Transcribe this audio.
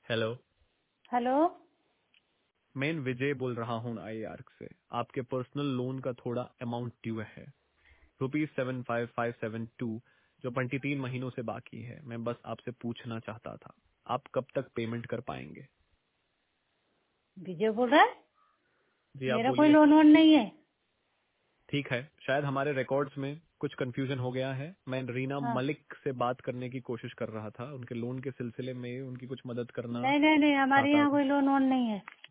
Hello. Hello. मैं विजय बोल रहा हूँ IARC से। आपके पर्सनल लोन का थोड़ा अमाउंट ड्यू है, ₹75,572, जो 23 महीनों से बाकी है। मैं बस आपसे पूछना चाहता था, आप कब तक पेमेंट कर पाएंगे? विजय बोल रहा है? जी आप मेरा कोई बोलिए। लोन वोन नहीं है। ठीक है, शायद हमारे रिकॉर्ड्स में कुछ कंफ्यूजन हो गया है। मैं रीना हाँ। मलिक से बात करने की कोशिश कर रहा था, उनके लोन के सिलसिले में उनकी कुछ मदद करना नहीं नहीं नहीं, हमारे चाहता यहाँ था। कोई लोन वोन नहीं है।